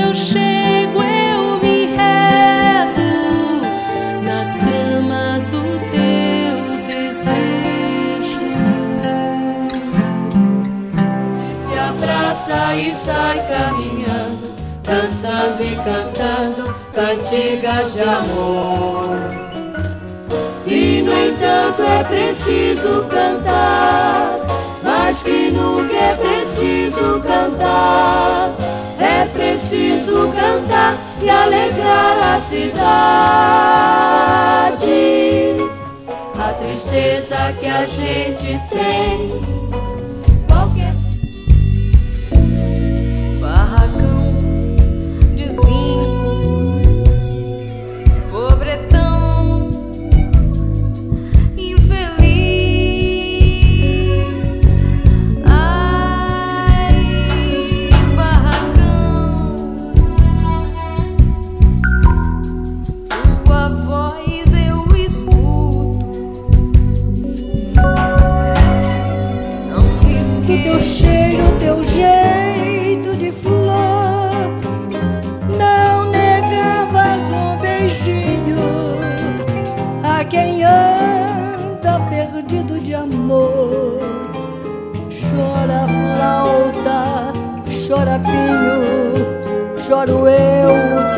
eu chego, eu me enredo nas tramas do teu desejo. Se abraça e sai caminhando, dançando e cantando cantigas de amor. E no entanto é preciso cantar, mais que nunca é preciso cantar. É preciso cantar e alegrar a cidade. A tristeza que a gente tem. Qualquer barracão de zinco, pobretão, infeliz. Ai, barracão, tua voz eu escuto. Não me esqueça Teu cheiro, teu jeito de flor, não negavas um beijinho a quem anda perdido de amor. Chora flauta, chora pinho, choro eu